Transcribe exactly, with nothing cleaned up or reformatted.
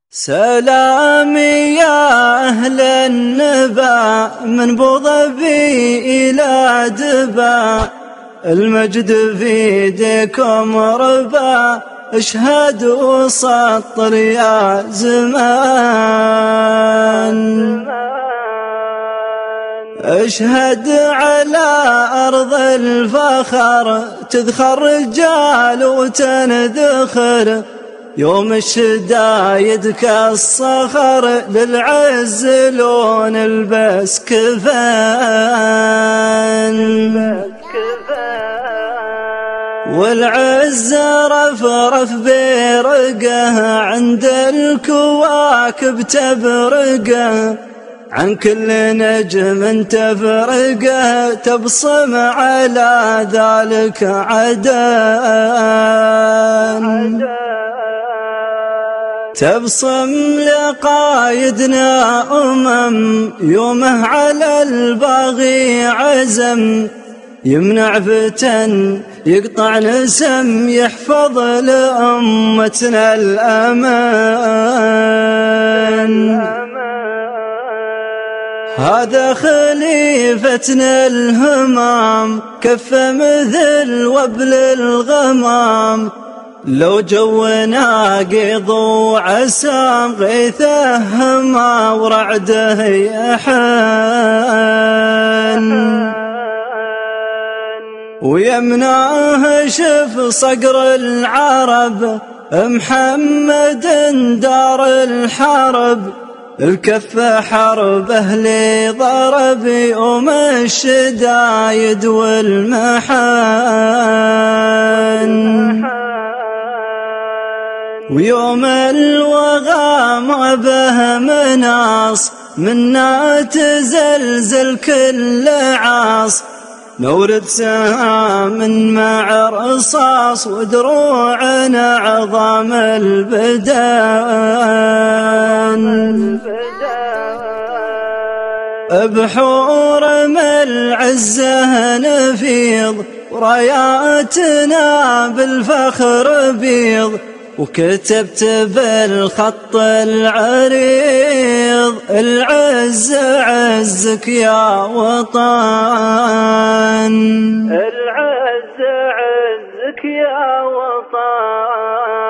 سلامي يا أهل النبا من بوظبي إلى دبا، المجد في يديكم ربا، اشهد وسطر يا زمان. اشهد على أرض الفخر تذخر رجال وتنذخر، يوم الشدايد كالصخر للعز لون البس كفان، والعز رفرف برقه عند الكواكب تبرقه، عن كل نجم تفرقه تبصم على ذلك عدان. تبصم لقايدنا أمم يومه على الباغي عزم، يمنع فتن يقطع نسم يحفظ لأمتنا الأمان. هذا خليفتنا الهمام كف مثل وبل الغمام، لو جونا قيض وعسام غيثه هما ورعده يحان، ويمنعه شف صقر العرب محمد دار الحرب، الكف حرب أهلي ضرب يوم الشدايد والمحان، ويوم الوغى ما به مناص منا تزلزل كل عاص، نورد سهام مع رصاص ودروعنا عظام البدان. بحور من العزة نفيض وراياتنا بالفخر بيض، وكتبت بالخط العريض العز عزك يا وطن، العز عزك يا وطن.